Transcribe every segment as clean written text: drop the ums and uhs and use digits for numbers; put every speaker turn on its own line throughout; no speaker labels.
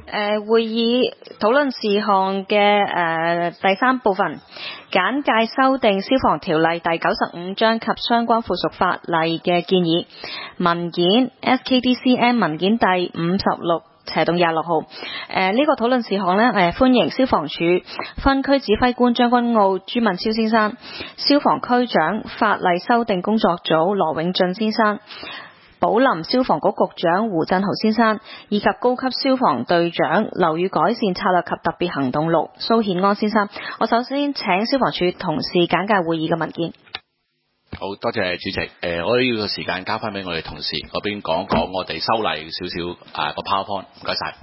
會議討論事項嘅第3部分，簡介修訂消防條例第95章及相關附屬法例嘅建議。文件 SKDCM 文件第56/26號。呢個討論事項呢，歡迎消防處分區指揮官將軍澳朱文超先生、消防區長法例修訂工作組羅永進先生、寶林消防局局長胡振豪先生以及高級消防隊長樓宇改善策略及特別行動6蘇顯安先生。我首先請消防處同事簡介會議嘅文件。
好多謝主席。我呢個時間交翻俾我哋同事嗰邊講講我哋修例少少個 PowerPoint。唔該晒。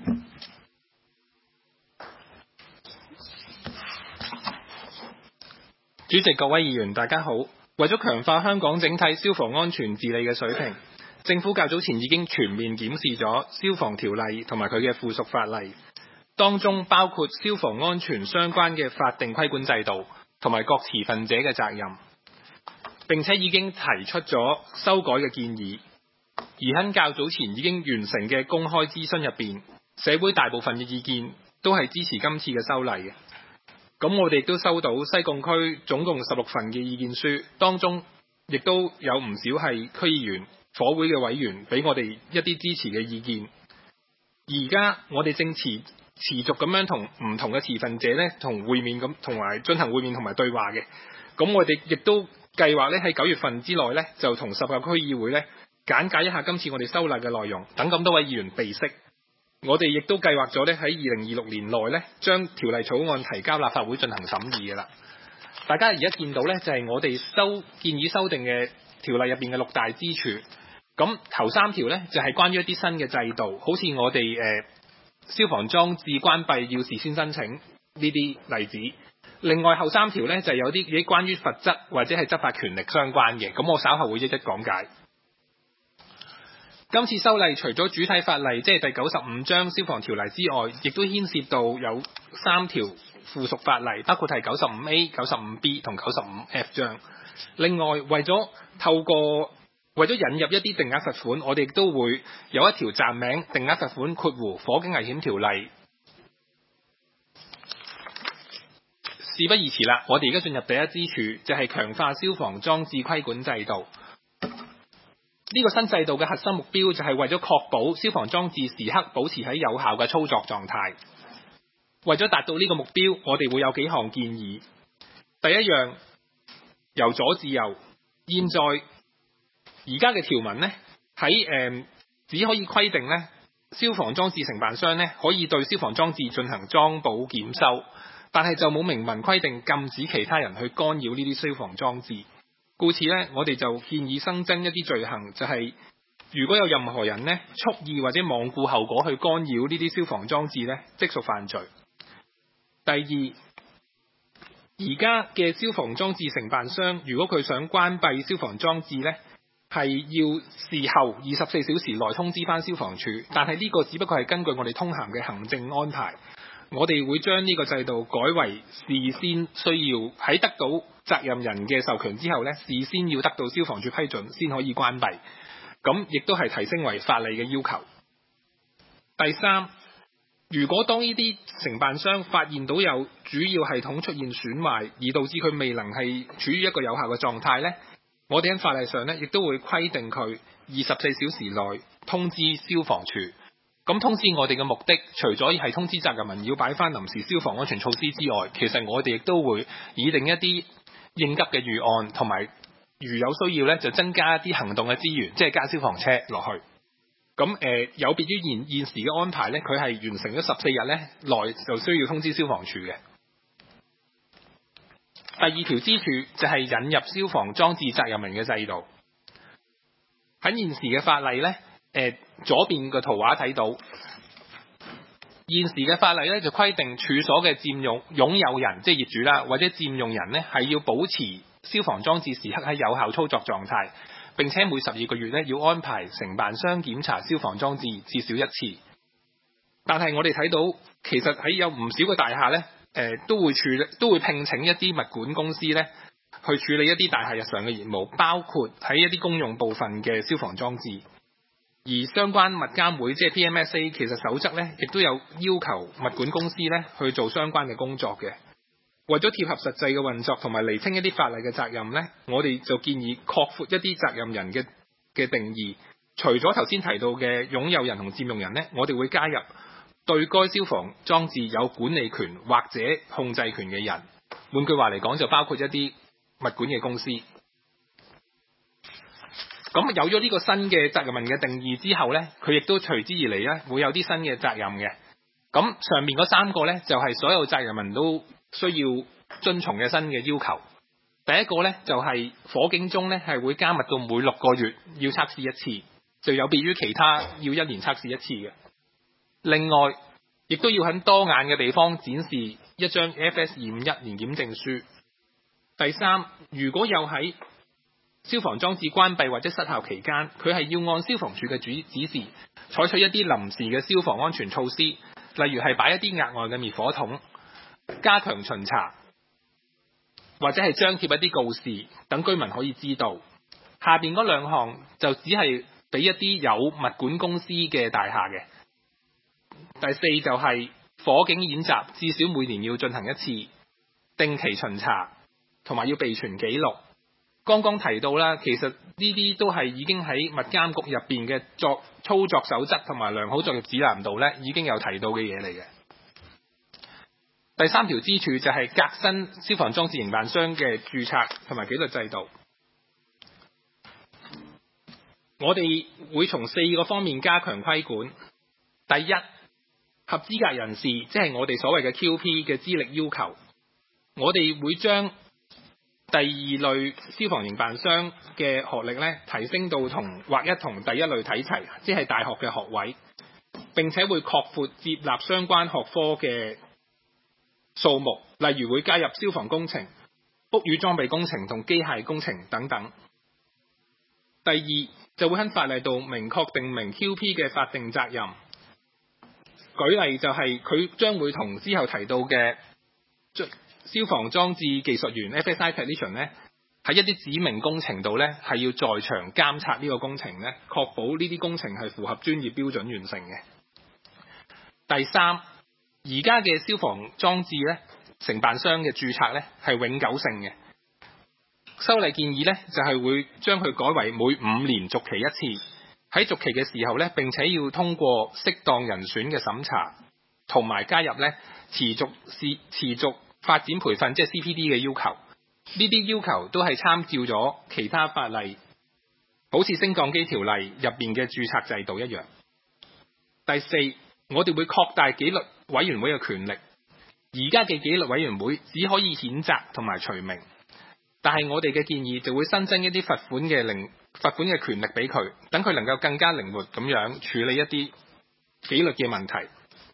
主席、各位議員大家好。為咗強化香港整體消防安全治理嘅水平，政府較早前已經全面檢視咗消防條例同埋佢嘅附屬法例，當中包括消防安全相關嘅法定規管制度同埋各持份者嘅責任，並且已經提出咗修改嘅建議。而喺較早前已經完成嘅公開諮詢入邊，社會大部分嘅意見都係支持今次嘅修例嘅。咁我哋亦都收到西貢區總共16份嘅意見書，當中亦都有唔少係區議員、火會嘅委員俾我哋一啲支持嘅意見。而家我哋正持續咁樣同唔同嘅持份者咧同會面咁，同埋進行會面同埋對話嘅。咁我哋亦都計劃咧喺9月份之內咧就同10個區議會咧簡介一下今次我哋修例嘅內容，等咁多位議員備悉。我哋亦都計劃咗咧喺2026年內咧將條例草案提交立法會進行審議嘅啦。大家而家見到咧就係我哋建議修訂嘅條例入邊嘅6大支柱。咁頭3條咧就係關於一啲新嘅制度，好似我哋消防裝置關閉要事先申請呢啲例子。另外後3條咧就係有啲關於罰則或者係執法權力相關嘅，咁我稍後會一一講解。今次修例除咗主體法例即係第95章消防條例之外，亦都牽涉到有3條附屬法例，包括係 95A、95B 同 95F 章。另外為咗引入一啲定額罰款，我哋亦都會有一條暫名定額罰款括弧火警危險條例。事不宜遲啦，我哋而家進入第一支柱，就係強化消防裝置規管制度。呢個新制度嘅核心目標就係為咗確保消防裝置時刻保持喺有效嘅操作狀態。為咗達到呢個目標，我哋會有幾項建議。第一樣，由左至右，現在而家嘅條文呢，喺只可以規定呢消防裝置承辦商呢可以對消防裝置進行裝補檢修，但係就冇明文規定禁止其他人去干擾呢啲消防裝置。故此呢，我哋就建議新增一啲罪行，就係如果有任何人呢蓄意或者罔顧後果去干擾呢啲消防裝置呢，即屬犯罪。第二，而家嘅消防裝置承辦商，如果佢想關閉消防裝置呢，係要事後24小時內通知翻消防處，但係呢個只不過係根據我哋通函嘅行政安排。我哋會將呢個制度改為事先需要喺得到責任人嘅授權之後呢，事先要得到消防處批准先可以關閉。咁亦都係提升為法例嘅要求。第三，如果當呢啲承辦商發現到有主要系統出現損壞，而導致佢未能係處於一個有效嘅狀態呢，我哋喺法例上呢亦都會規定佢24小時內通知消防處。咁通知我哋嘅目的，除咗係通知責任人要擺翻臨時消防安全措施之外，其實我哋亦都會擬定一啲應急嘅預案，同埋如有需要呢，就增加一啲行動嘅資源，即係加消防車落去。咁有別於現時嘅安排呢，佢係完成咗14日呢內就需要通知消防處嘅。第二條支柱就係引入消防裝置責任人嘅制度。喺現時嘅法例呢，左邊個圖畫睇到，現時嘅法例呢就規定處所嘅擁有人，即係業主啦，或者佔用人呢，係要保持消防裝置時刻喺有效操作狀態，並且每12個月呢要安排承辦商檢查消防裝置至少1次。但係我哋睇到，其實喺有唔少嘅大廈呢，都會聘請一啲物管公司呢去處理一啲大廈日常嘅業務，包括喺一啲公用部分嘅消防裝置。 而相關物監會即係 PMSA 其實守則咧，亦都有要求物管公司咧去做相關嘅工作嘅。為咗貼合實際嘅運作同埋釐清一啲法例嘅責任咧，我哋就建議擴闊一啲責任人嘅定義。除咗頭先提到嘅擁有人同佔用人咧，我哋會加入對該消防裝置有管理權或者控制權嘅人。換句話嚟講，就包括一啲物管嘅公司。咁有咗呢個新嘅責任人嘅定義之後呢，佢亦都隨之而嚟呢會有啲新嘅責任嘅。咁上面嗰3個呢，就係所有責任人都需要遵從嘅新嘅要求。第一個呢，就係火警鐘呢係會加密到每6個月要測試一次，就有別於其他要1年測試一次嘅。另外，亦都要喺多眼嘅地方展示一張 FS251 年檢證書。第三，如果有喺消防裝置關閉或者失效期間，佢係要按消防處嘅指示，採取一啲臨時嘅消防安全措施，例如係擺一啲額外嘅滅火筒，加強巡查，或者係張貼一啲告示，等居民可以知道。下邊嗰2項就只係俾一啲有物管公司嘅大廈嘅。第四就係火警演習，至少每年要進行一次，定期巡查，同埋要備存記錄。剛剛提到啦，其實呢啲都係已經喺物監局入邊嘅操作守則同埋良好作業指南度咧，已經有提到嘅嘢嚟嘅。第3條支柱就係革新消防裝置營辦商嘅註冊同埋紀律制度。我哋會從4個方面加強規管。第一，合資格人士，即係我哋所謂嘅 QP 嘅資歷要求，我哋會將第2類消防營辦商嘅學歷咧提升到劃一同第1類睇齊，即係大學嘅學位，並且會擴闊接納相關學科嘅數目，例如會加入消防工程、屋宇裝備工程同機械工程等等。第2，就會喺法例度明確定明 QP 嘅法定責任。舉例就係佢將會同之後提到嘅消防裝置技術員 FSI Technician 咧，喺一啲指明工程度咧係要在場監察呢個工程咧，確保呢啲工程係符合專業標準完成嘅。第3，而家嘅消防裝置咧承辦商嘅註冊咧係永久性嘅。修例建議咧就係會將佢改為每5年續期一次。喺續期嘅時候咧，並且要通過適當人選嘅審查，同埋加入咧持續發展培訓，即係 CPD 嘅要求。呢啲要求都係參照咗其他法例，好似升降機條例入邊嘅註冊制度一樣。第4，我哋會擴大紀律委員會嘅權力。而家嘅紀律委員會只可以譴責同埋除名，但係我哋嘅建議就會新增一啲罰款嘅權力俾佢，等佢能夠更加靈活咁樣處理一啲紀律嘅問題。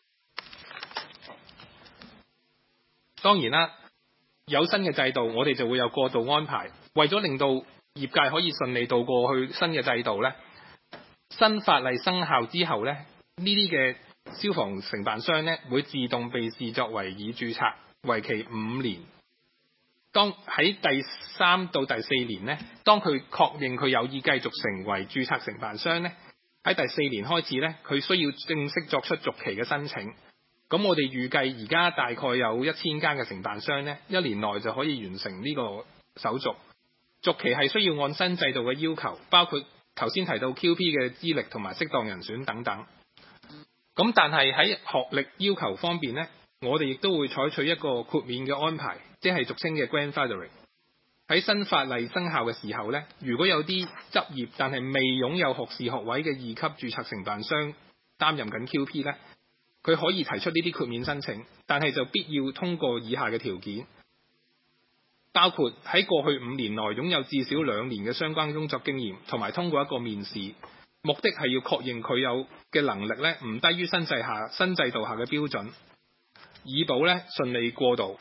當然啦，有新嘅制度，我哋就會有過渡安排。為咗令到業界可以順利度過去新嘅制度呢，新法例生效之後呢，呢啲嘅消防承辦商呢會自動被視作為已註冊，為期5年。當喺第3到第4年呢，當佢確認佢有意繼續成為註冊承辦商呢，喺第4年開始呢，佢需要正式作出續期嘅申請。咁我哋預計而家大概有1000間嘅承辦商呢，1年內就可以完成呢個手續。續期係需要按新制度嘅要求，包括頭先提到 QP 嘅資歷同埋適當人選等等。咁但係喺學歷要求方面呢，我哋亦都會採取一個豁免嘅安排，即係俗稱嘅 grandfathering。喺新法例生效嘅時候呢，如果有啲執業但係未擁有學士學位嘅2級註冊承辦商擔任緊 QP 呢，佢可以提出呢啲豁免申請，但係就必要通過以下嘅條件，包括喺過去5年內擁有至少2年嘅相關工作經驗，同埋通過一個面試，目的係要確認佢有嘅能力呢唔低於新制度下嘅標準，以保呢順利過渡。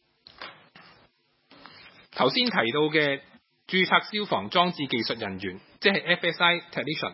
頭先提到嘅註冊消防裝置技術人員，即係 FSI Technician，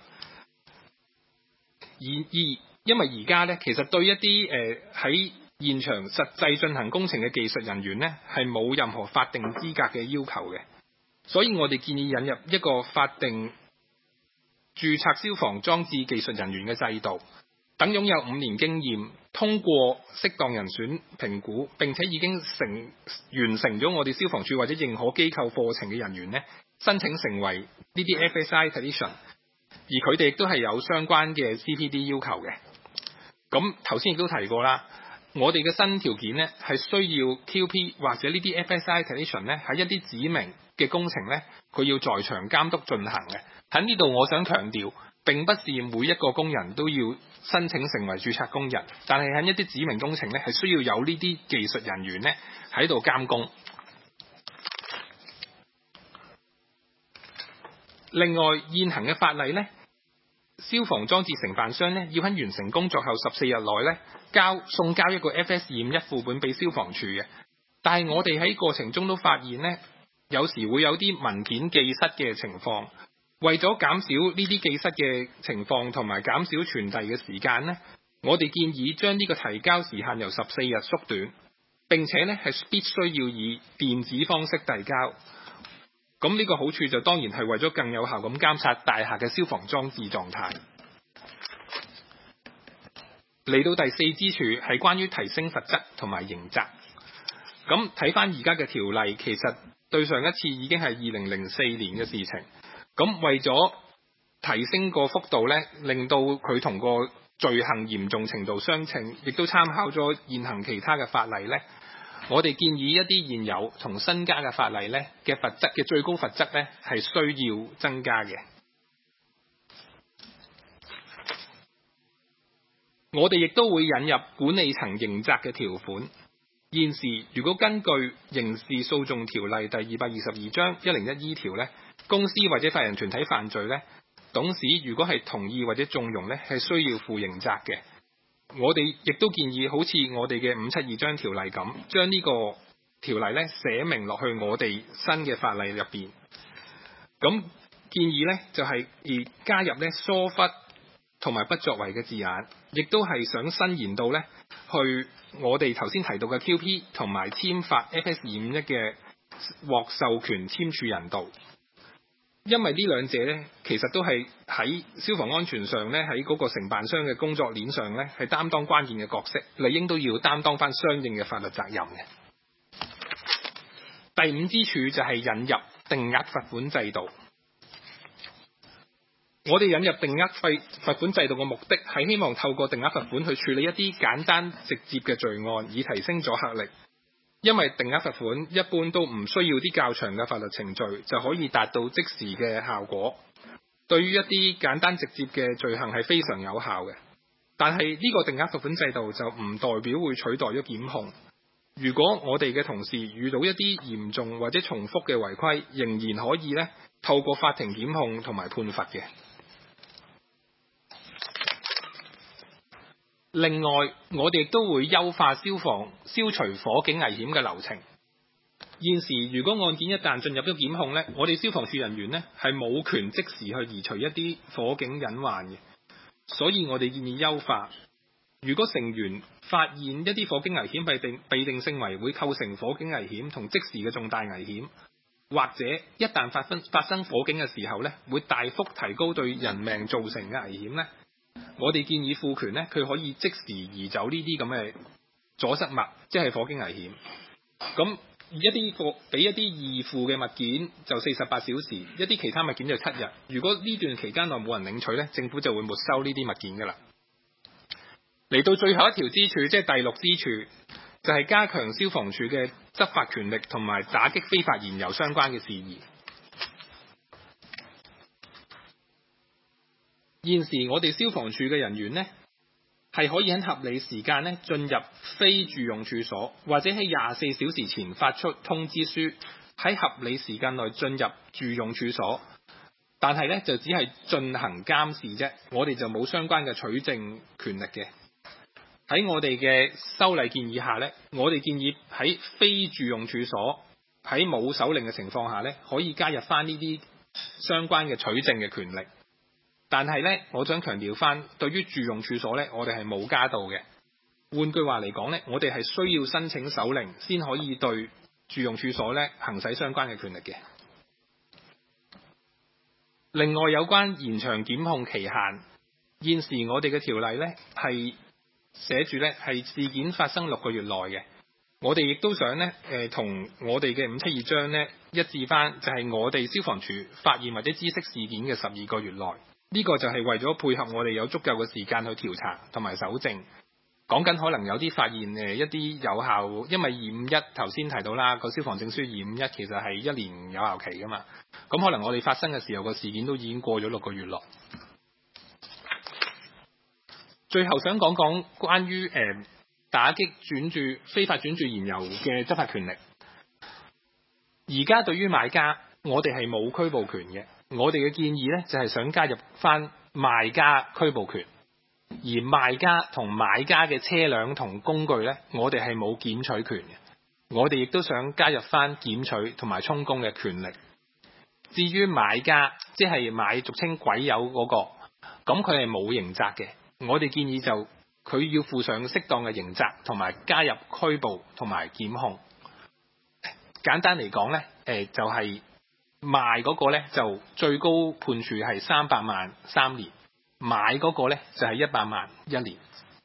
因為而家呢，其實對一啲喺現場實際進行工程嘅技術人員呢，係冇任何法定資格嘅要求嘅，所以我哋建議引入一個法定註冊消防裝置技術人員嘅制度，等擁有5年經驗，通過適當人選評估，並且已經完成咗我哋消防處或者認可機構課程嘅人員呢，申請成為呢啲 FSI Technician， 而佢哋亦都係有相關嘅 CPD 要求嘅。咁頭先亦都提過啦，我哋嘅新條件呢係需要 QP 或者呢啲 FSI Technician 呢喺一啲指明嘅工程呢，佢要在場監督進行嘅。喺呢度我想強調，並不是每一個工人都要申請成為註冊工人，但係喺一啲指明工程呢，係需要有呢啲技術人員呢喺度監工。另外，現行嘅法例呢，消防裝置承辦商呢要喺完成工作後14日內呢送交一個 FS251副本俾消防處嘅。但係我哋喺過程中都發現呢，有時會有啲文件寄失嘅情況。為咗減少呢啲寄失嘅情況同埋減少傳遞嘅時間呢，我哋建議將呢個提交時限由14日縮短，並且呢係必須要以電子方式遞交。咁呢個好處就當然係為咗更有效咁監察大廈嘅消防裝置狀態。嚟到第4支柱係關於提升罰則同埋刑責。咁睇翻而家嘅條例，其實對上一次已經係2004年嘅事情。咁為咗提升個幅度呢，令到佢同個罪行嚴重程度相稱，亦都參考咗現行其他嘅法例呢，我哋建議一啲現有同新加嘅法例呢嘅罰則嘅最高罰則呢係需要增加嘅。我哋亦都會引入管理層刑責嘅條款。現時如果根據刑事訴訟條例第222章101E 條呢，公司或者法人團體犯罪呢，董事如果係同意或者縱容呢，係需要負刑責嘅。我哋亦都建議好似我哋嘅572章條例咁，將呢個條例呢寫明落去我哋新嘅法例入邊。咁建議呢就係加入呢疏忽同埋不作為嘅字眼，亦都係想伸延到呢去我哋頭先提到嘅 QP 同埋簽發 FS251嘅獲授權簽署人度。因為呢兩者呢，其實都係喺消防安全上呢，喺嗰個承辦商嘅工作鏈上呢，係擔當關鍵嘅角色，理應都要擔當翻相應嘅法律責任嘅。第5支柱就係引入定額罰款制度。我哋引入定額罰款制度嘅目的係希望透過定額罰款去處理一啲簡單直接嘅罪案，以提升阻嚇力。因為定額罰款一般都唔需要啲較長嘅法律程序，就可以達到即時嘅效果。對於一啲簡單直接嘅罪行係非常有效嘅。但係呢個定額罰款制度就唔代表會取代咗檢控。如果我哋嘅同事遇到一啲嚴重或者重複嘅違規，仍然可以透過法庭檢控同埋判罰嘅。另外，我哋亦都會優化消除火警危險嘅流程。現時如果案件一旦進入咗檢控呢，我哋消防處人員呢係冇權即時去移除一啲火警隱患嘅，所以我哋建議優化。如果成員發現一啲火警危險被定性為會構成火警危險同即時嘅重大危險，或者一旦發生火警嘅時候呢，會大幅提高對人命造成嘅危險呢，我哋建議賦權呢，佢可以即時移走呢啲咁嘅阻塞物，即係火警危險。咁俾一啲易付嘅物件就48小時，一啲其他物件就7日。如果呢段期間內冇人領取呢，政府就會沒收呢啲物件㗎啦。嚟到最後一條支柱，即係第6支柱，就係加強消防處嘅執法權力同埋打擊非法燃油相關嘅事宜。現時我哋消防處嘅人員呢，係可以喺合理時間呢進入非住用處所，或者喺24小時前發出通知書，喺合理時間內進入住用處所。但係呢，就只係進行監視啫，我哋就冇相關嘅取證權力嘅。喺我哋嘅修例建議下呢，我哋建議喺非住用處所喺冇手令嘅情況下呢，可以加入翻呢啲相關嘅取證嘅權力。但係呢，我想強調翻，對於住用處所呢，我哋係冇加到嘅。換句話嚟講呢，我哋係需要申請手令先可以對住用處所呢行使相關嘅權力嘅。 另外有關延長檢控期限，現時我哋嘅條例呢係寫住呢係事件發生6個月內嘅。我哋亦都想呢同我哋嘅572章呢一致翻，就係我哋消防處發現或者知悉事件嘅12個月內。呢個就係為咗配合我哋有足夠嘅時間去調查同埋搜證。講緊可能有啲發現一啲有效，因為251頭先提到啦，個消防證書251其實係1年有效期噶嘛。咁可能我哋發生嘅時候個事件都已經過咗6個月咯。最後想講講關於打擊非法轉注燃油嘅執法權力。而家對於買家，我哋係冇拘捕權嘅。我哋嘅建議呢，就係想加入翻賣家拘捕權，而賣家同買家嘅車輛同工具呢，我哋係冇檢取權嘅。我哋亦都想加入翻檢取同埋充公嘅權力。至於買家，即係買俗稱鬼友嗰個，咁佢係冇刑責嘅。我哋建議就佢要負上適當嘅刑責，同埋加入拘捕同埋檢控。簡單嚟講呢，就係賣嗰個呢，就最高判處係300萬3年，買嗰個呢，就係100萬1年。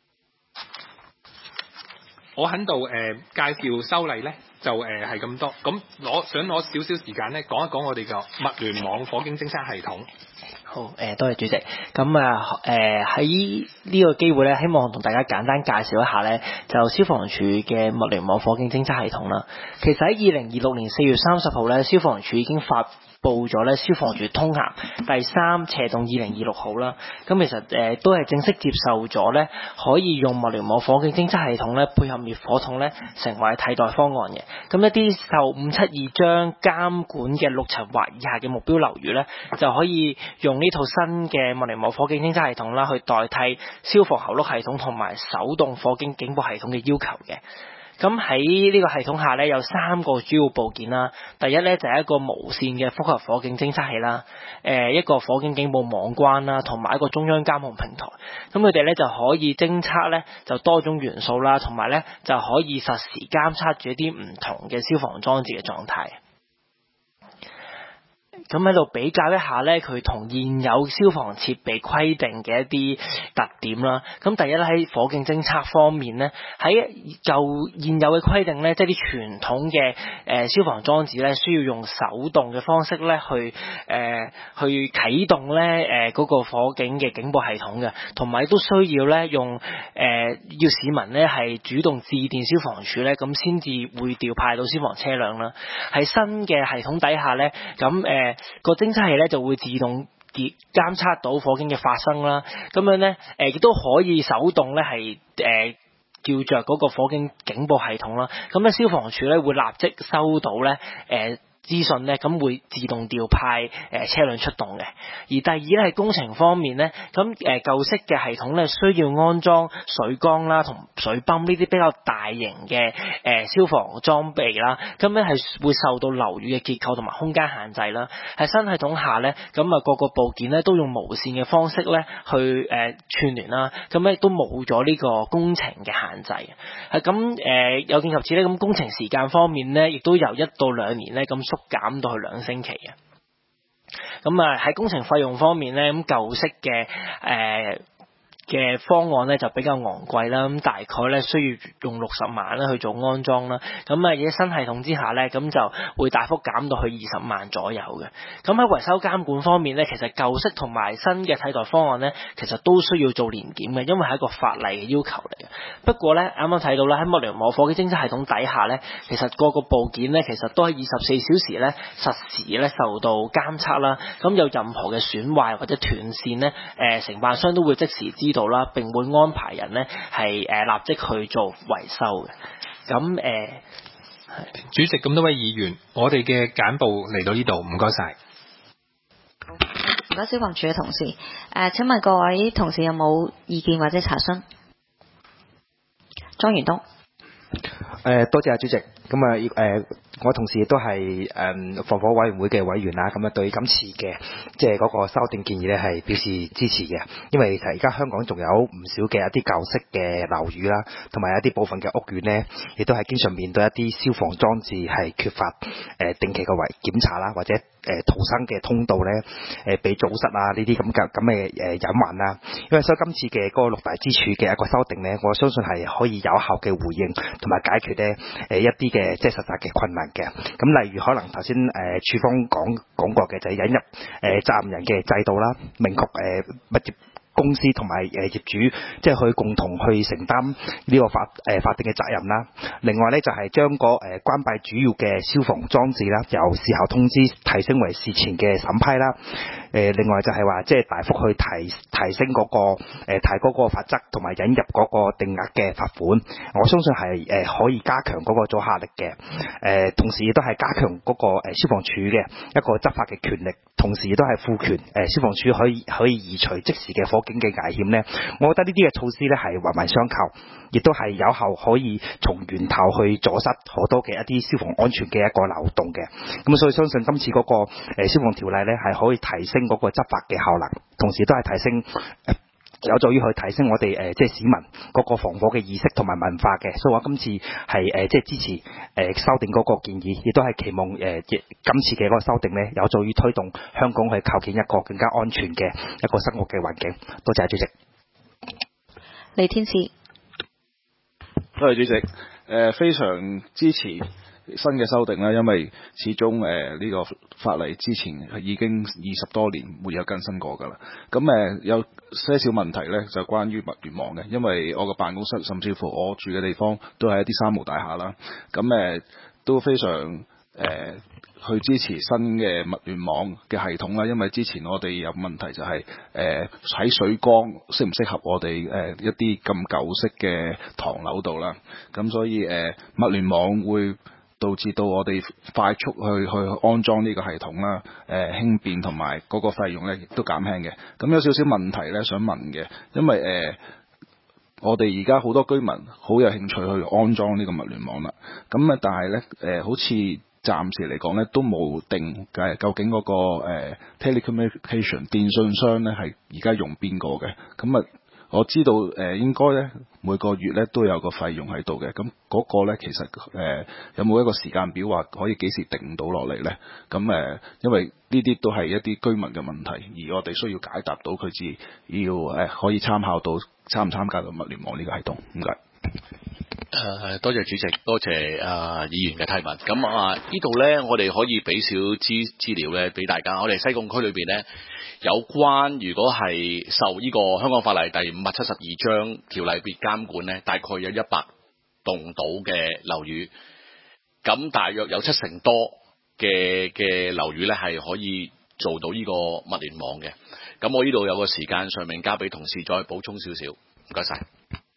我喺度介紹修例呢，就係咁多。咁想攞少少時間呢，講一講我哋嘅物聯網火警偵測系統。
好，多謝主席。咁喺呢個機會咧，希望同大家簡單介紹一下咧，就消防處嘅物聯網火警偵測系統啦。其實喺2026年4月30號咧，消防處已經發布咗咧消防處通函第3/2026號啦。咁其實都係正式接受咗咧，可以用物聯網火警偵測系統咧配合滅火筒咧，成為替代方案嘅。咁一啲受572章監管嘅6層或以下嘅目標樓宇咧，就可以用呢套新嘅物聯網火警偵測系統啦，去代替消防喉轆系統同埋手動火警警報系統嘅要求嘅。咁喺呢個系統下咧，有3個主要部件啦。第一咧就係一個無線嘅複合火警偵測器啦，一個火警警報網關啦，同埋一個中央監控平台。咁佢哋咧就可以偵測咧就多種元素啦，同埋咧就可以實時監測住一啲唔同嘅消防裝置嘅狀態。咁喺度比較一下咧，佢同現有消防設備規定嘅一啲特點啦。咁第一咧喺火警偵測方面咧，喺現有嘅規定咧，即係啲傳統嘅消防裝置咧，需要用手動嘅方式咧去啟動咧嗰個火警嘅警報系統嘅，同埋都需要咧用要市民咧係主動致電消防處咧，咁先至會調派到消防車輛啦。喺新嘅系統底下咧，咁個偵測器咧就會自動監測到火警嘅發生啦，咁樣咧亦都可以手動咧係叫着嗰個火警警報系統啦，咁咧消防處咧會立即收到咧資訊咧，咁會自動調派車輛出動嘅。而第二咧係工程方面咧，咁舊式嘅系統咧需要安裝水缸啦同水泵呢啲比較大型嘅消防裝備啦，咁咧係會受到樓宇嘅結構同埋空間限制啦。喺新系統下咧，咁啊各個部件咧都用無線嘅方式咧去串聯啦，咁咧都冇咗呢個工程嘅限制。係咁有見及此咧，咁工程時間方面咧，亦都由1到2年咧咁縮減到去2星期嘅。咁啊喺工程費用方面咧，咁舊式嘅方案咧就比較昂貴啦，咁大概咧需要用60萬咧去做安裝啦。咁啊喺新系統之下咧，咁就會大幅減到去20萬左右嘅。咁喺維修監管方面咧，其實舊式同埋新嘅替代方案咧，其實都需要做年檢嘅，因為係一個法例嘅要求嚟嘅。不過咧，啱啱睇到啦，喺物聯網火警偵測系統底下咧，其實個部件咧，其實都喺24小時咧實時咧受到監測啦。咁有任何嘅損壞或者斷線咧，承辦商都會即時知道啦，並會安排人咧係立即去做維修嘅。咁
主席，咁多位議員，我哋嘅簡報嚟到呢度，唔該晒。
唔該消防處嘅同事，請問各位同事有冇意見或者查詢？莊元東。
多謝主席。咁我同事亦都係防火委員會嘅委員啦，咁啊對今次嘅即係嗰個修訂建議咧係表示支持嘅，因為而家香港仲有唔少嘅一啲舊式嘅樓宇啦，同埋一啲部分嘅屋苑咧，亦都係經常面對一啲消防裝置係缺乏定期嘅檢查啦，或者逃生嘅通道咧，被阻塞啊呢啲咁嘅隱患啦。因為所以今次嘅嗰個六大支柱嘅一個修訂咧，我相信係可以有效嘅回應同埋解決咧一啲嘅即係實際嘅困難嘅。咁例如可能頭先處方講過嘅就係引入責任人嘅制度啦，明確物業公司同埋業主即係去共同去承擔呢個法定嘅責任啦。另外咧就係將個關閉主要嘅消防裝置啦，由事後通知提升為事前嘅審批啦。另外就係話即係大幅去提升嗰個提高嗰個罰則，同埋引入嗰個定額嘅罰款。我相信係可以加強嗰個阻嚇力嘅。同時亦都係加強嗰個消防處嘅一個執法嘅權力，同時亦都係賦權消防處可以移除即時嘅火警嘅危險咧。我覺得呢啲嘅措施咧係環環相扣，亦都係有效可以從源頭去阻塞好多嘅一啲消防安全嘅一個漏洞嘅。咁所以相信今次嗰個消防條例咧係可以提升嗰個執法嘅效能，同時都係提升有助於去提升我哋即係市民嗰個防火嘅意識同埋文化嘅。所以我今次係即係支持修訂嗰個建議，亦都係期望今次嘅嗰個修訂咧有助於推動香港去構建一個更加安全嘅一個生活嘅環境。多謝主席。
李天賜。
多謝主席。非常支持新嘅修訂啦，因為始終呢個法例之前已經20多年沒有更新過㗎啦。咁有些少問題呢，就關於物聯網嘅，因為我個辦公室甚至乎我住嘅地方都係一啲三無大廈啦。咁都非常去支持新嘅物聯網嘅系統啦，因為之前我哋有問題就係喺水缸適唔適合我哋一啲咁舊式嘅唐樓度啦。咁所以物聯網會導致到我哋快速去安裝呢個系統啦，輕便同埋嗰個費用咧亦都減輕嘅。咁有少少問題咧想問嘅，因為我哋而家好多居民好有興趣去安裝呢個物聯網啦。咁但係咧好似暫時嚟講咧都冇定究竟嗰個telecommunication 電信商咧係而家用邊個嘅。咁我知道應該咧每個月咧都有個費用喺度嘅，咁嗰個咧其實有冇一個時間表話可以幾時定到落嚟咧？咁因為呢啲都係一啲居民嘅問題，而我哋需要解答到佢至要可以參考到參唔參加到物聯網呢個系統。唔該。
多謝主席，多謝議員嘅提問。咁呢度咧，我哋可以俾少資料咧俾大家。我哋西貢區裏邊咧，有關如果係受呢個香港法例第572章條例別監管咧，大概有100棟到嘅樓宇，咁大約有70%多嘅樓宇咧係可以做到呢個物聯網嘅。咁我呢度有個時間上面交俾同事再補充少少，唔該晒。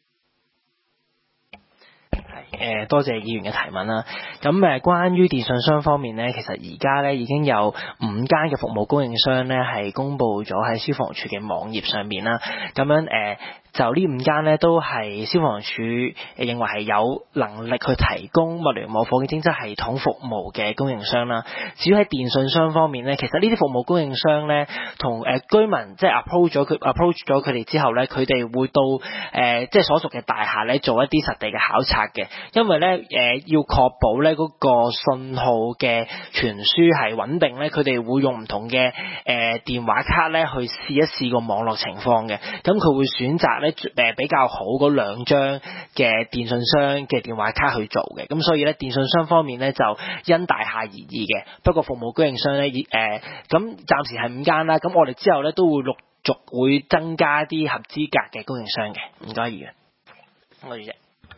多謝議員嘅提問啦。咁關於電信商方面呢，其實而家呢已經有5間嘅服務供應商呢係公布咗喺消防處嘅網頁上面啦。咁樣就呢5間呢都係消防處認為係有能力去提供物聯網火警偵測系統服務嘅供應商啦。至於喺電信商方面呢，其實呢啲服務供應商呢同居民即係 approach 咗佢哋之後呢，佢哋會到即係所屬嘅大廈呢做一啲實地嘅考察嘅。因為咧要確保咧嗰個信號嘅傳輸係穩定咧，佢哋會用唔同嘅電話卡咧去試一試個網絡情況嘅。咁佢會選擇咧比較好嗰2張嘅電信商嘅電話卡去做嘅。咁所以咧電信商方面咧就因大廈而異嘅。不過服務供應商咧咁暫時係5間啦。咁我哋之後咧都會陸續會增加啲合資格嘅供應商嘅。唔該議員，多謝主席。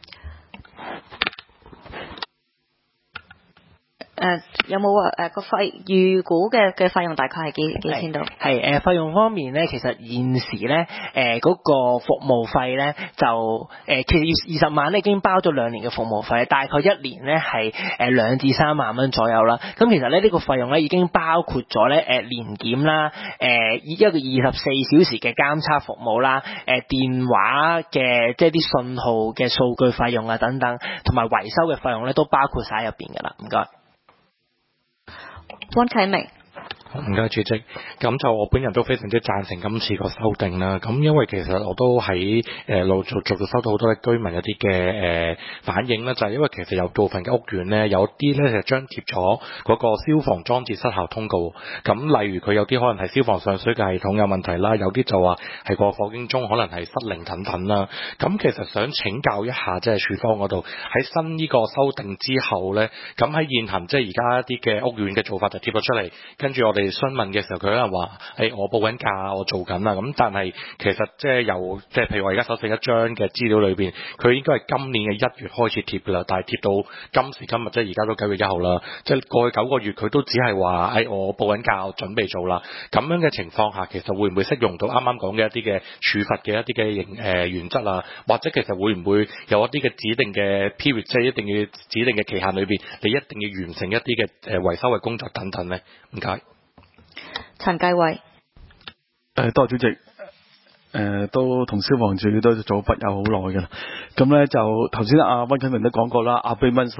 有冇個預估嘅費用大概係幾錢度？
係費用方面咧，其實現時咧嗰個服務費咧就其實20萬咧已經包咗2年嘅服務費，大概1年咧係2至3萬蚊左右啦。咁其實咧呢個費用咧已經包括咗咧年檢啦，一個24小時嘅監測服務啦，電話嘅即係啲信號嘅數據費用啊等等，同埋維修嘅費用咧都包括晒入邊㗎啦。唔該。
溫啟明。
唔該主席，咁就我本人都非常之贊成今次個修訂啦。咁因為其實我都喺陸續收到好多嘅居民有啲嘅反映啦，就係因為其實有部分嘅屋苑咧，有啲咧就張貼咗嗰個消防裝置失效通告。咁例如佢有啲可能係消防上水嘅系統有問題啦，有啲就話係個火警鐘可能係失靈等等啦。咁其實想請教一下，即係署方嗰度喺新呢個修訂之後咧，咁喺現行即係而家一啲嘅屋苑嘅做法就貼咗出嚟，跟住我哋詢問嘅時候，佢可能話：我報緊價，我做緊啦。咁但係其實即係譬如我而家手上一張嘅資料裏邊，佢應該係今年嘅1月開始貼㗎啦，但係貼到今時今日，即係而家都9月1號啦，即係過去9個月佢都只係話：我報緊價，我準備做啦。咁樣嘅情況下，其實會唔會適用到啱啱講嘅一啲嘅處罰嘅一啲嘅原則啊？或者其實會唔會有一啲嘅指定嘅 period， 即係一定要指定嘅期限裏邊，你一定要完成一啲嘅維修嘅工作等等呢？唔該。
陳繼偉，
多謝主席。都同消防處都做筆友好耐㗎啦。咁咧就頭先阿溫啟明都講過啦，阿 abatement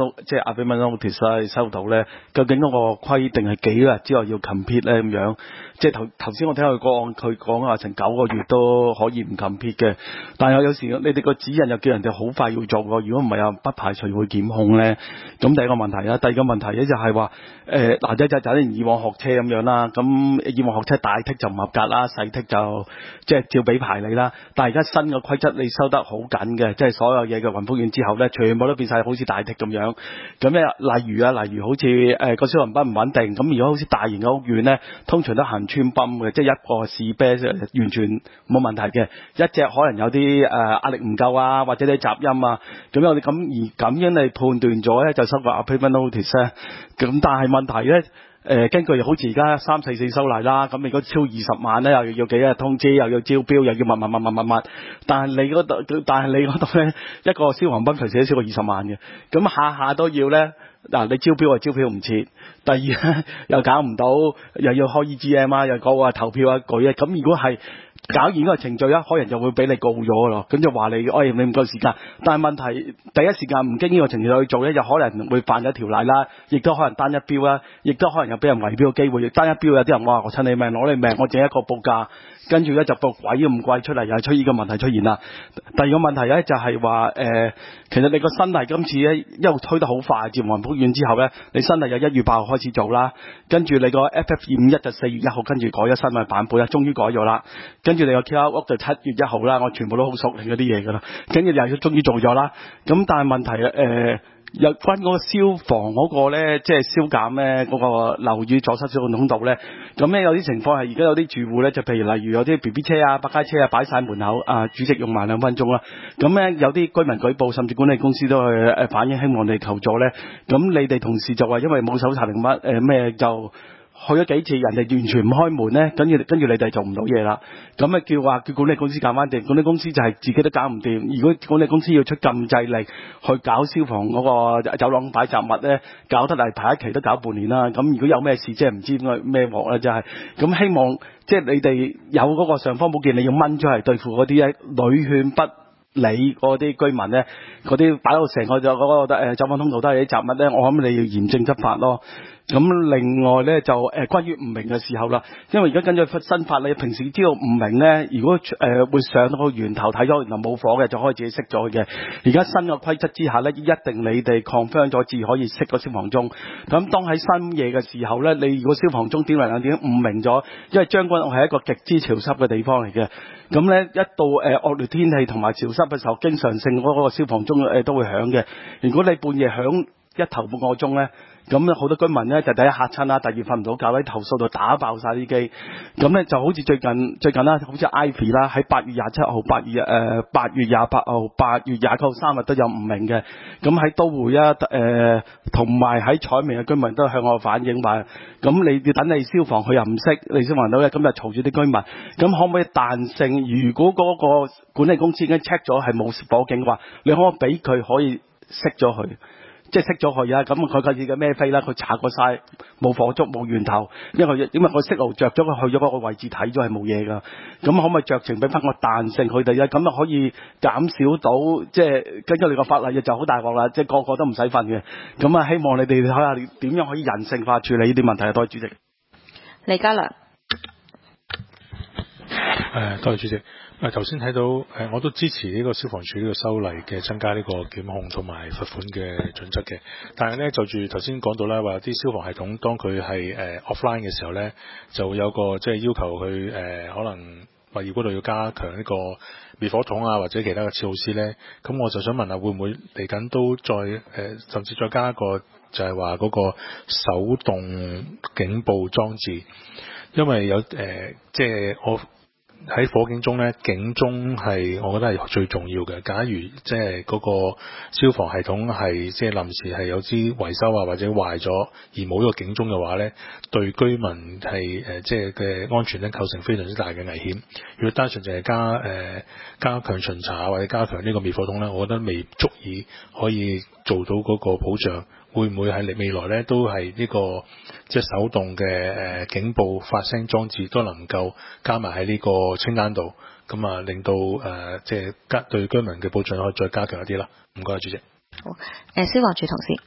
notice 收到咧，究竟嗰個規定係幾日之後要 complete 咧咁樣？即係頭先我聽佢講，佢講話成9個月都可以唔 complete 嘅。但係有時你哋個指引又叫人哋好快要做喎，如果唔係不排除會檢控咧。咁第一個問題啦，第二個問題咧就係話嗱就以往學車咁樣啦。咁以往學車大剔就唔合格啦，細剔就即係照俾排你啦。但係而家新嘅規則你收得好緊嘅，即係所有嘢嘅雲覆院之後咧，全部都變晒好似大剔咁樣。咁咧例如好似個消防泵唔穩定，咁如果好似大型嘅屋苑咧，通常都行穿泵嘅，即係一個士啤完全冇問題嘅，一隻可能有啲壓力唔夠啊，或者啲雜音啊，咁我哋咁樣嚟判斷咗咧，就收個 abatement notice 咧。咁但係問題咧。根據好似而家344修例啦，咁如果超20萬咧，又要幾日通知，又要招標，又要乜，但係你嗰度咧，一個消防泵隨時都超過20萬嘅，咁下下都要咧，嗱你招標啊招標唔切，第二咧又搞唔到，又要開 EGM 啊，又講話投票啊舉啊，咁如果係搞完呢個程序咧，可能就會俾你告咗咯，咁就話你，你唔夠時間。但係問題第一時間唔經呢個程序去做咧，就可能會犯咗條例啦，亦都可能單一標啦，亦都可能有俾人圍標嘅機會。單一標有啲人話我趁你命攞你命，我整一個報價，跟住咧就報鬼咁貴出嚟，又係出呢個問題出現啦。第二個問題咧就係話其實你個新例今次咧一路推得好快，接雲覆院之後咧，你新例由1月8號開始做啦，跟住你個 FF251就4月1號跟住改咗新嘅版本啦，終於改咗啦。跟住你個 QR 屋就7月1號啦，我全部都好熟練嗰啲嘢㗎啦。跟住又終於做咗啦。咁但係問題有關嗰個消防嗰個咧，即係消減咧嗰個樓宇阻塞消防通道咧，咁咧有啲情況係而家有啲住戶咧，就譬如例如有啲 BB 車啊、百佳車啊擺晒門口，主席用埋2分鐘啦。咁咧有啲居民舉報，甚至管理公司都去反映，希望你求助咧。咁你哋同事就話因為冇搜查令乜咩就。去咗幾次，人哋完全唔開門咧，跟住你哋做唔到嘢啦。咁叫管理公司搞翻掂，管理公司就係自己都搞唔掂。如果管理公司要出禁制令去搞消防嗰個走廊擺雜物咧，搞得嚟排一期都搞半年啦。咁如果有咩事，即係唔知咩鑊咧，真係。咁希望即係你哋有嗰個尚方寶劍，你要掹出嚟對付嗰啲屢勸不理嗰啲居民咧，嗰啲擺到成個嗰個走防通道都係啲雜物咧，我諗你要嚴正執法咯。咁另外咧就關於唔明嘅時候啦，因為而家跟住新法例，平時知道唔明咧，如果會上到個源頭睇咗，原來冇火嘅，就可以自己熄咗嘅。而家新嘅規則之下咧，一定你哋 confirm 咗至可以熄個消防鐘。咁當喺深夜嘅時候咧，你如果消防鐘點嚟兩點唔明咗，因為將軍澳係一個極之潮濕嘅地方嚟嘅，咁咧一到惡劣天氣同埋潮濕嘅時候，經常性嗰個消防鐘都會響嘅。如果你半夜響一頭半個鐘咧，咁好多居民咧就第一嚇親啦，第二瞓唔到覺，喺投訴度打爆晒啲機。咁咧就好似最近啦，好似 Ivy 啦，喺8月27號、8月28號、8月29號3日都有唔明嘅。咁喺都會啊，同埋喺彩明嘅居民都向我反映話，咁你要等你消防佢又唔識，你消防到咧，咁就嘈住啲居民。咁可唔可以彈性？如果嗰個管理公司已經 check 咗係冇火警嘅話，你可唔可以俾佢可以熄咗佢？即係熄咗佢啊！咁佢自己孭飛啦，佢查過晒冇火燭冇源頭，因為個熄爐着咗，佢去咗嗰個位置睇咗係冇嘢㗎。咁可唔可以酌情俾翻個彈性佢哋啊？咁就可以減少到即係根據你個法例就好大鑊啦，即係個個都唔使瞓嘅。咁希望你哋睇下點樣可以人性化處理呢啲問題啊！多謝主席。
李家良。
多謝主席。頭先睇到我都支持呢個消防處呢個修例嘅增加呢個檢控同埋罰款嘅準則嘅。但係呢，就住頭先講到啦，話啲消防系統當佢係offline 嘅時候呢，就有個即係要求佢可能物業嗰度要加強呢個滅火筒啊，或者其他嘅措施呢。咁我就想問下，會唔會嚟緊都再甚至再加一個就係話嗰個手動警報裝置？因為有即係我喺火警中呢，警鐘係我覺得係最重要嘅。假如即係嗰個消防系統係即係臨時係有支維修啊或者壞咗而冇呢個警鐘嘅話呢，對居民係即係嘅安全呢構成非常之大嘅危險。如果單純就係加強巡查或者加強呢個滅火筒呢，我覺得未足以可以做到嗰個保障。會唔會喺未來呢都係呢個即係手動嘅警報發聲裝置都能夠加埋喺呢個清單度，咁啊令到即係對居民嘅保障可以再加強一啲啦。唔該，主席。
好，消防處同事。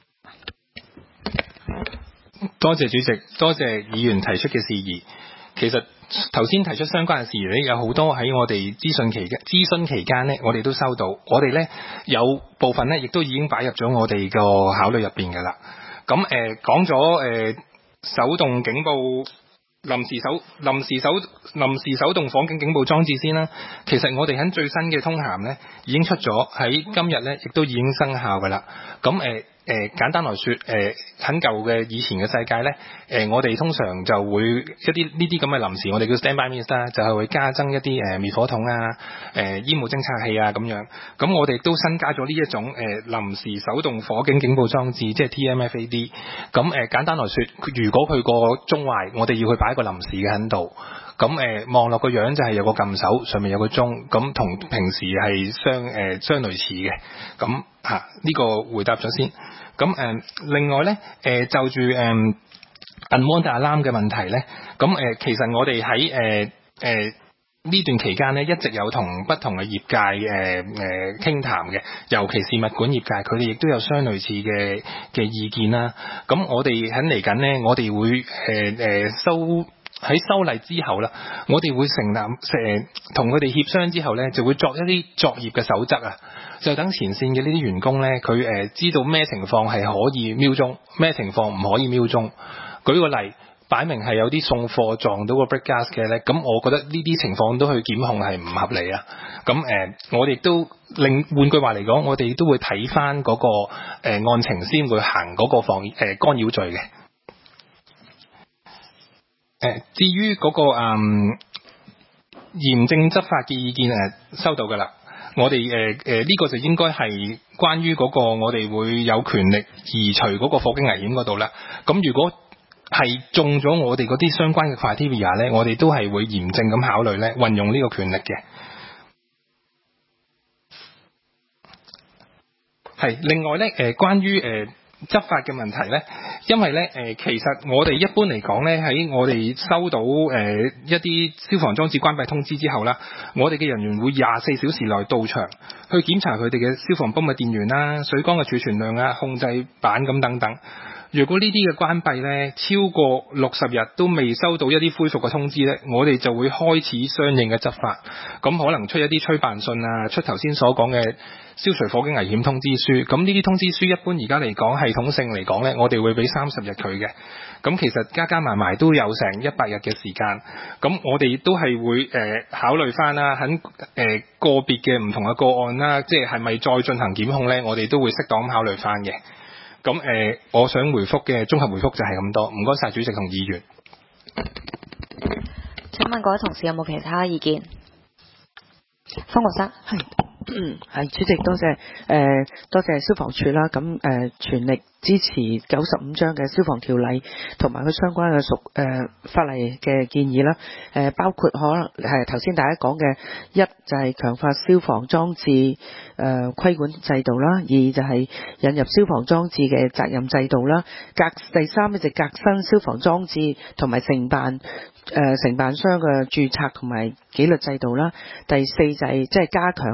多謝主席，多謝議員提出嘅事宜。其實頭先提出相關嘅事宜咧，有好多喺我哋諮詢期間咧，我哋都收到。我哋咧有部分咧，亦都已經擺入咗我哋個考慮入邊㗎啦。咁講咗手動警報、臨時手動火警警報裝置先啦。其實我哋喺最新嘅通函咧已經出咗，喺今日咧亦都已經生效㗎啦。咁簡單來說，很舊嘅以前嘅世界咧，我哋通常就會一啲呢啲咁嘅臨時，我哋叫 standby means 啦，就係會加增一啲滅火筒啊、煙霧偵測器啊咁樣。咁我哋都新加咗呢一種臨時手動火警警報裝置，即係 TMFAD。咁簡單來說，如果佢個鐘壞，我哋要去擺一個臨時嘅喺度。咁望落個樣就係有個撳手，上面有個鐘，咁同平時係相類似嘅。咁呢個回答咗先。咁另外咧，就住unwanted alarm 嘅問題咧，其實我哋喺呢段期間咧，一直有同不同嘅業界傾談嘅，尤其是物管業界，佢哋亦都有相類似嘅意見啦。咁我哋喺嚟緊咧，我哋會喺修例之後啦，我哋會成立同佢哋協商之後咧，就會作一啲作業嘅守則啊，就等前線嘅呢啲員工咧，佢知道咩情況係可以瞄鐘，咩情況唔可以瞄鐘。舉個例，擺明係有啲送貨撞到個 break gas 嘅咧，咁我覺得呢啲情況都去檢控係唔合理啊。咁我哋都換句話嚟講，我哋都會睇翻嗰個案情先會行嗰個干擾罪嘅。至於嗰個嚴正執法嘅意見收到㗎啦，我哋呢個就應該係關於嗰個我哋會有權力移除嗰個火警危險嗰度啦。咁如果係中咗我哋嗰啲相關嘅 criteria 咧，我哋都係會嚴正咁考慮咧運用呢個權力嘅。係另外咧關於執法嘅問題咧，因為咧其實我哋一般嚟講咧，喺我哋收到一啲消防裝置關閉通知之後啦，我哋嘅人員會24小時內到場去檢查佢哋嘅消防泵嘅電源啦、水缸嘅儲存量啊、控制板咁等等。如果呢啲嘅關閉咧超過60日都未收到一啲恢復嘅通知咧，我哋就會開始相應嘅執法。咁可能出一啲催辦信啊，出頭先所講嘅消除火警危險通知書。咁呢啲通知書一般而家嚟講系統性嚟講咧，我哋會俾30日佢嘅。咁其實加埋埋都有成100日嘅時間。咁我哋都係會考慮翻啦，喺個別嘅唔同嘅個案啦，即係咪再進行檢控咧，我哋都會適當咁考慮翻嘅。咁我想回覆嘅綜合回覆就係咁多，唔該晒主席同議員。
請問各位同事有冇其他意見？方國生。
係主席，多謝消防處啦。咁全力支持95章嘅消防條例同埋佢相關嘅法例嘅建議啦。包括可能係頭先大家講嘅，一就係強化消防裝置規管制度啦，二就係引入消防裝置嘅責任制度啦。第三呢就革新消防裝置同埋承辦商嘅註冊同埋紀律制度啦。第四就係即係加強嗰個罰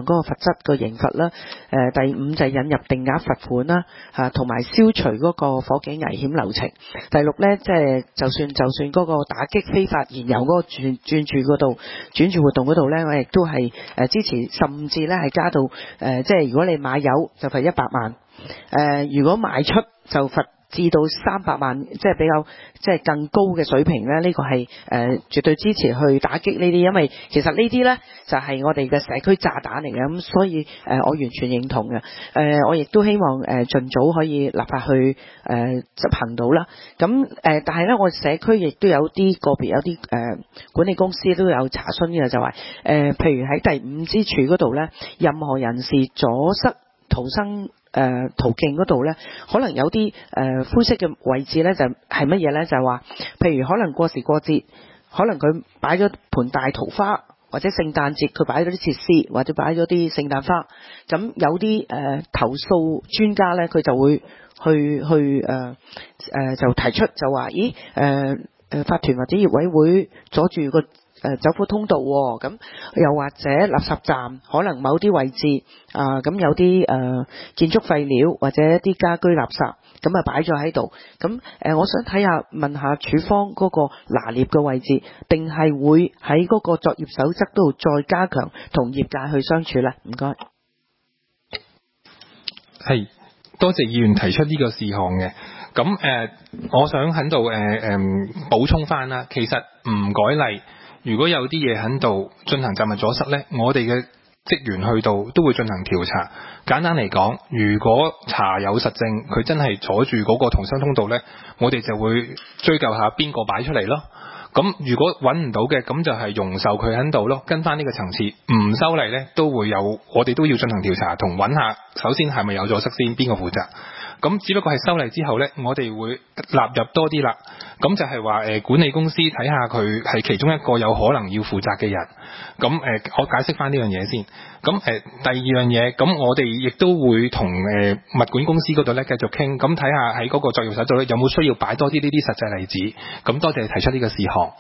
質個刑罰啦。第五就係引入定額罰款啦，同埋消除嗰個火警危險流程。第六咧，即係就算嗰個打擊非法燃油嗰個轉注活動嗰度咧，我亦都係支持，甚至咧係加到即係如果你買油就罰100萬，如果賣出就罰至到300萬，即係比較即係更高嘅水平咧。呢個係絕對支持去打擊呢啲，因為其實呢啲咧就係我哋嘅社區炸彈嚟嘅，咁所以我完全認同嘅。我亦都希望盡早可以立法去執行到啦。咁但係咧，我社區亦都有啲個別有啲管理公司都有查詢嘅，就話譬如喺第5支柱嗰度咧，任何人士阻塞逃生途徑嗰度咧，可能有啲灰色嘅位置咧，就係乜嘢咧？就係話，譬如可能過時過節，可能佢擺咗盆大桃花，或者聖誕節佢擺咗啲設施，或者擺咗啲聖誕花，咁有啲投訴專家咧，佢就會去就提出就話，咦法團或者業委會阻住個走火通道喎，咁又或者垃圾站可能某啲位置咁有啲建築廢料或者一啲家居垃圾咁擺咗喺度，咁我想問下署方嗰個拿捏嘅位置，定係會喺嗰個作業守則度再加強同業界去相處呢？唔該。
係，多謝議員提出呢個事項嘅。咁我想喺度補充翻啦，其實唔改例。如果有啲嘢喺度進行雜物阻塞呢，我哋嘅職員去到都會進行調查。簡單嚟講，如果查有實證，佢真係阻住嗰個逃生通道呢，我哋就會追究下邊個擺出嚟咯。咁如果揾唔到嘅，咁就係容受佢喺度咯，跟翻呢個層次。唔修例呢，都會有，我哋都要進行調查，同揾下首先係咪有阻塞先，邊個負責。咁只不過係修例之後呢，我哋會納入多啲啦。咁就係話管理公司睇下佢係其中一個有可能要負責嘅人。咁我解釋翻呢樣嘢先。咁第二樣嘢，咁我哋亦都會同物管公司嗰度呢繼續傾，咁睇下喺嗰個作業手度有冇需要擺多啲呢啲實際例子。咁多謝你提出呢個事項。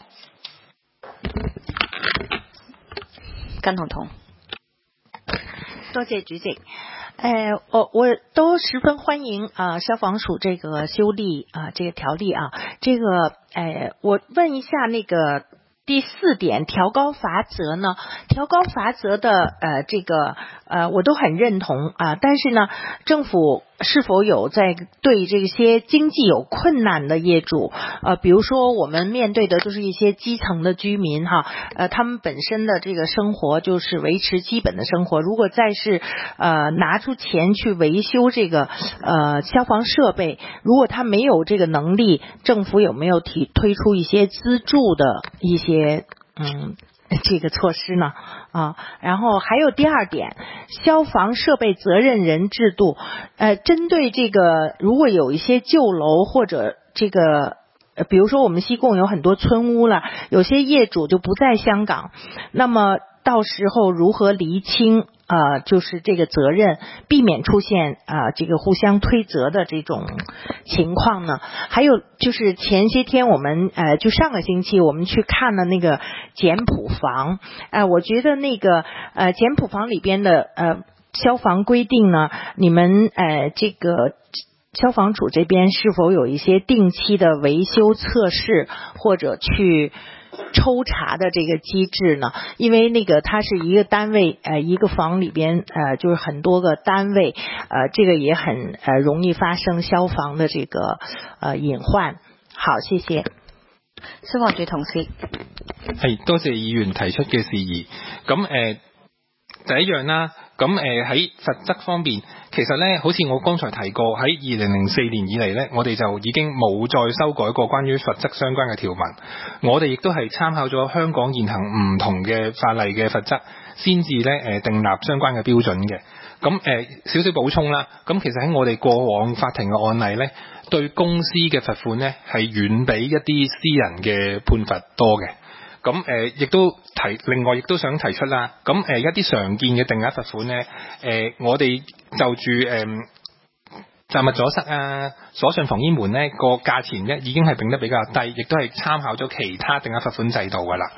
跟彤彤，
多謝主席。我都十分歡迎消防署這個修例這個條例這個我問一下那個第4點調高罰則呢？調高罰則的這個我都很認同但是呢，政府是否有在對這些經濟有困難的業主比如說我們面對的就是一些基層的居民他們本身的這個生活就是維持基本的生活，如果再是拿出錢去維修這個消防設備，如果他沒有這個能力，政府有沒有推出一些資助的一些這個措施呢？然後還有第2點，消防設備責任人制度，針對這個如果有一些舊樓或者這個比如說我們西貢有很多村屋了，有些業主就不在香港，那麼到時候如何釐清就是這個責任，避免出現這個互相推責的這種情況呢？還有就是前些天我們就上個星期我們去看了那個簡譜房，我覺得那個簡譜房裏邊的消防規定呢，你們這個消防署這邊是否有一些定期的維修測試或者去抽查的這個機制呢？因為那個它是一個單位一個房裏邊就是很多個單位這個也很容易發生消防的這個隱患。好，謝謝。
消防處同事，
係多謝議員提出嘅事宜。咁第一樣啦，咁喺罰則方面，其實呢，好似我剛才提過，喺2004年以嚟呢，我哋就已經冇再修改過關於罰則相關嘅條文。我哋亦都係參考咗香港現行唔同嘅法例嘅罰則，先至呢訂立相關嘅標準嘅。咁少少補充啦，咁其實喺我哋過往法庭嘅案例呢，對公司嘅罰款呢係遠比一啲私人嘅判罰多嘅。咁亦都另外亦都想提出啦。咁一啲常見嘅定額罰款呢，我哋就住雜物阻塞鎖上防煙門呢個價錢呢已經係定得比較低，亦都係參考咗其他定額罰款制度噶啦。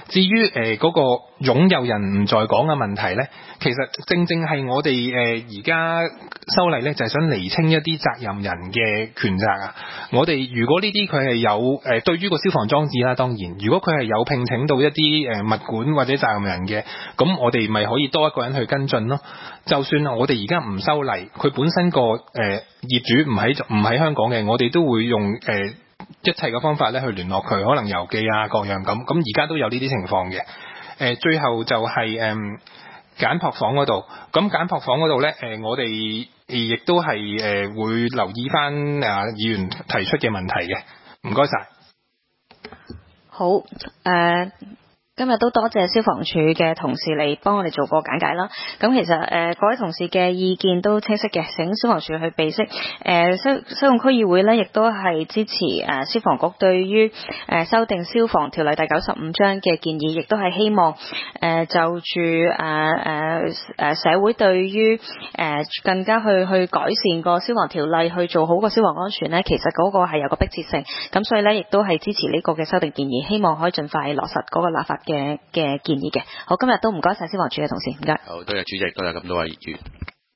至於嗰個擁有人唔在港嘅問題咧，其實正正係我哋而家修例咧，就係想釐清一啲責任人嘅權責啊。我哋如果呢啲佢係有對於個消防裝置啦，當然如果佢係有聘請到一啲物管或者責任人嘅，咁我哋咪可以多一個人去跟進咯。就算我哋而家唔修例，佢本身個業主唔喺香港嘅，我哋都會用一切嘅方法咧去聯絡佢，可能郵寄啊各樣咁。咁而家都有呢啲情況嘅。最後就係簡樸房嗰度，咁簡樸房嗰度咧，我哋亦都係會留意翻議員提出嘅問題嘅。唔該晒。
好，今日都多謝消防處嘅同事嚟幫我哋做個簡介啦。咁其實各位同事嘅意見都清晰嘅，請消防處去備悉。西貢區議會咧，亦都係支持消防局對於修訂消防條例第95章嘅建議，亦都係希望就住社會對於更加去改善個消防條例，去做好個消防安全咧，其實嗰個係有個迫切性。咁所以咧，亦都係支持呢個嘅修訂建議，希望可以盡快落實嗰個立法嘅建議嘅。好，今日都唔該晒消防處嘅同事，唔該。
好，多謝主席，多謝咁多位議員。